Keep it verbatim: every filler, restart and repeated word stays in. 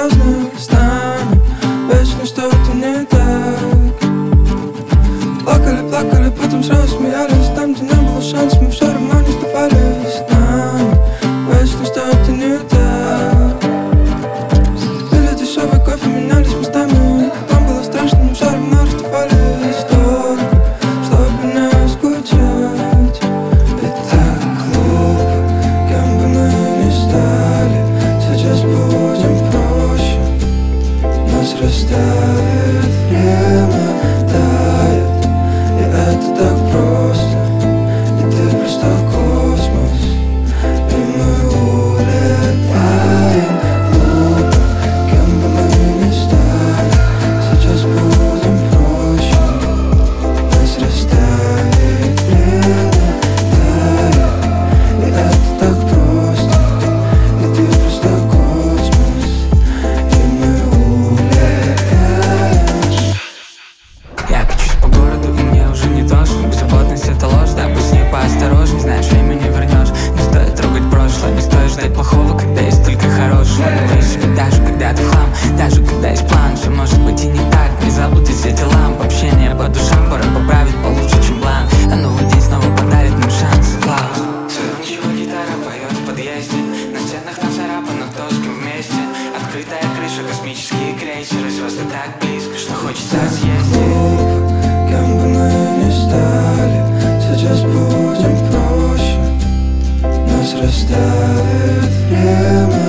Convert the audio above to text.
серьезно с нами. Вечно что-то не так. Плакали, плакали, потом сразу смеялись. Там, где не было шансов, мы все равно не сдавались с нами. Вечно что-то не так. Пили дешевый кофе, менялись местами. Нам было страшно, но все равно расставались. Только, чтобы не скучать. И так глупо, кем бы мы ни стали. Сейчас будем проще. Нас расставит время, тает. И это так просто. И ты просто космос. И мы улетаем. Глупо, кем бы мы ни стали. Сейчас будем проще. Нас расставит время, тает. И это так просто. И ты просто космос. И мы улетаем. Я качусь по городу, и мне уже не то, что беззаботность — это ложь. Да, будь с ней поосторожней, знаешь, время не вернешь. Не стоит трогать прошлое, не стоит ждать плохого, когда есть только хорошего. Говори себе, даже когда ты в хлам, даже когда есть план, все может быть и не так. Не забудь все дела, общение по душам, пора поправить получше, чем план. А новый день снова подарит нам шанс. Клаус. Ночью гитара поет в подъезде, на стенах нацарапано, кто с кем вместе. Открытая крыша, космические крейсеры, звезды так близко, что хочется съездить. Кем бы мы ни стали, сейчас будем проще. Нас расставит время.